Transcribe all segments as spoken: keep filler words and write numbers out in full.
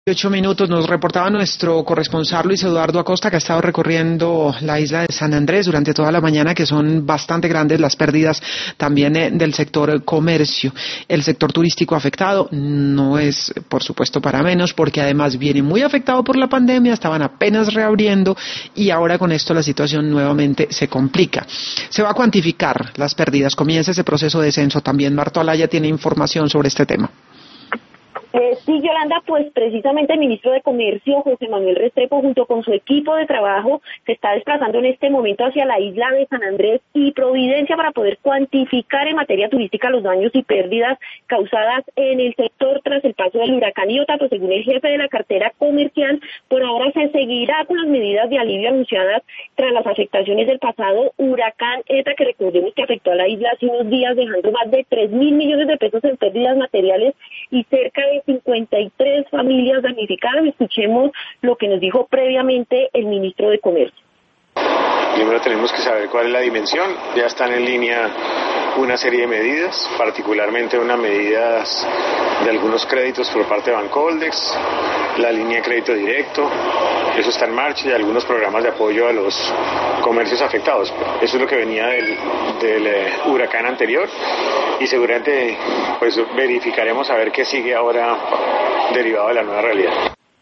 Ocho minutos nos reportaba nuestro corresponsal Luis Eduardo Acosta, que ha estado recorriendo la isla de San Andrés durante toda la mañana, que son bastante grandes las pérdidas también eh, del sector comercio. El sector turístico afectado no es, por supuesto, para menos, porque además viene muy afectado por la pandemia, estaban apenas reabriendo y ahora con esto la situación nuevamente se complica. Se va a cuantificar las pérdidas, comienza ese proceso de censo. También Marto Alaya tiene información sobre este tema. Eh, sí, Yolanda, pues precisamente el ministro de Comercio, José Manuel Restrepo, junto con su equipo de trabajo, se está desplazando en este momento hacia la isla de San Andrés y Providencia para poder cuantificar en materia turística los daños y pérdidas causadas en el sector tras el paso del huracán Iota. Pues según el jefe de la cartera comercial, por ahora se seguirá con las medidas de alivio anunciadas tras las afectaciones del pasado huracán Eta, que recordemos que afectó a la isla hace unos días, dejando más de tres mil millones de pesos en pérdidas materiales y cerca de cincuenta y tres familias damnificadas. Escuchemos lo que nos dijo previamente el ministro de Comercio. Primero tenemos que saber cuál es la dimensión. Ya están en línea una serie de medidas, particularmente unas medidas de algunos créditos por parte de Bancoldex, la línea de crédito directo, eso está en marcha, y algunos programas de apoyo a los comercios afectados. Eso es lo que venía del, del eh, huracán anterior, y seguramente pues verificaremos a ver qué sigue ahora derivado de la nueva realidad.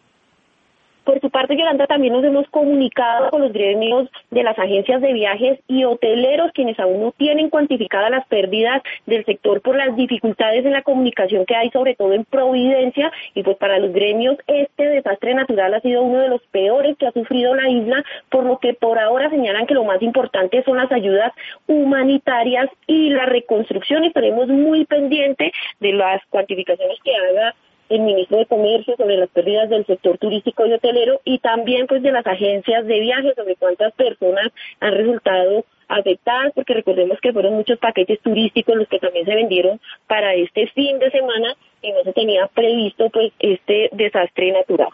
Por su parte, Yolanda, también nos hemos comunicado con los gremios de las agencias de viajes y hoteleros, quienes aún no tienen cuantificadas las pérdidas del sector por las dificultades en la comunicación que hay, sobre todo en Providencia, y pues para los gremios este desastre natural ha sido uno de los peores que ha sufrido la isla, por lo que por ahora señalan que lo más importante son las ayudas humanitarias y la reconstrucción. Estaremos muy pendientes de las cuantificaciones que haga el ministro de Comercio sobre las pérdidas del sector turístico y hotelero, y también pues de las agencias de viajes sobre cuántas personas han resultado afectadas, porque recordemos que fueron muchos paquetes turísticos los que también se vendieron para este fin de semana y no se tenía previsto pues este desastre natural.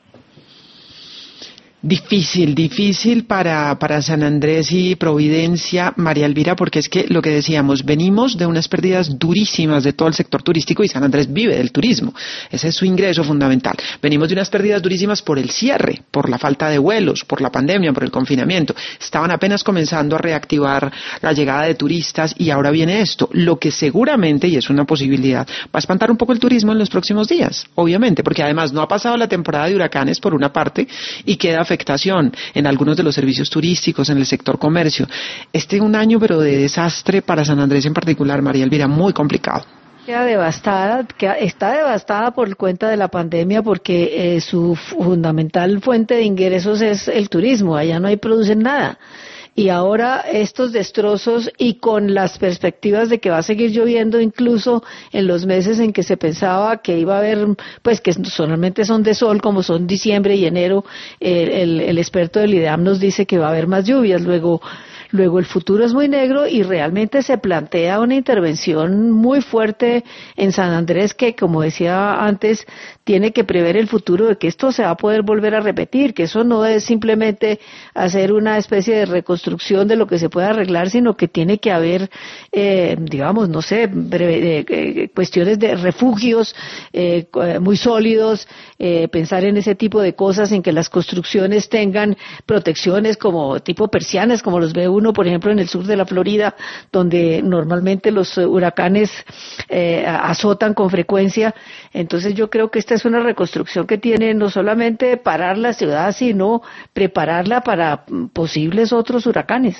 Difícil, difícil para, para San Andrés y Providencia, María Elvira, porque es que lo que decíamos, venimos de unas pérdidas durísimas de todo el sector turístico y San Andrés vive del turismo, ese es su ingreso fundamental. Venimos de unas pérdidas durísimas por el cierre, por la falta de vuelos, por la pandemia, por el confinamiento. Estaban apenas comenzando a reactivar la llegada de turistas y ahora viene esto, lo que seguramente, y es una posibilidad, va a espantar un poco el turismo en los próximos días, obviamente, porque además no ha pasado la temporada de huracanes por una parte y queda afectación en algunos de los servicios turísticos, en el sector comercio. Este es un año pero de desastre para San Andrés en particular, María Elvira, muy complicado. Queda devastada, queda, está devastada por cuenta de la pandemia, porque eh, su fundamental fuente de ingresos es el turismo, allá no hay producen nada. Y ahora estos destrozos, y con las perspectivas de que va a seguir lloviendo incluso en los meses en que se pensaba que iba a haber, pues que solamente son de sol, como son diciembre y enero, el, el, el experto del IDEAM nos dice que va a haber más lluvias. Luego, luego el futuro es muy negro y realmente se plantea una intervención muy fuerte en San Andrés que, como decía antes, tiene que prever el futuro de que esto se va a poder volver a repetir, que eso no es simplemente hacer una especie de reconstrucción de lo que se puede arreglar, sino que tiene que haber, eh, digamos, no sé, breve, eh, cuestiones de refugios eh, muy sólidos, eh, pensar en ese tipo de cosas, en que las construcciones tengan protecciones como tipo persianas, como los ve uno, por ejemplo, en el sur de la Florida, donde normalmente los huracanes eh, azotan con frecuencia. Entonces yo creo que esta es una reconstrucción que tiene no solamente parar la ciudad, sino prepararla para posibles otros huracanes.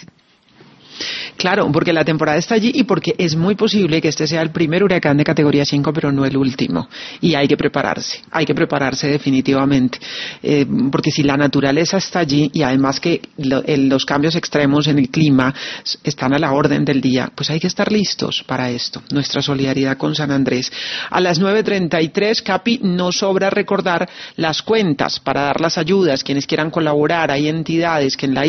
Claro, porque la temporada está allí y porque es muy posible que este sea el primer huracán de categoría cinco, pero no el último. Y hay que prepararse, hay que prepararse definitivamente. Eh, porque si la naturaleza está allí y además que lo, el, los cambios extremos en el clima están a la orden del día, pues hay que estar listos para esto. Nuestra solidaridad con San Andrés. A las nueve treinta y tres, Capi, no sobra recordar las cuentas para dar las ayudas. Quienes quieran colaborar, hay entidades que en la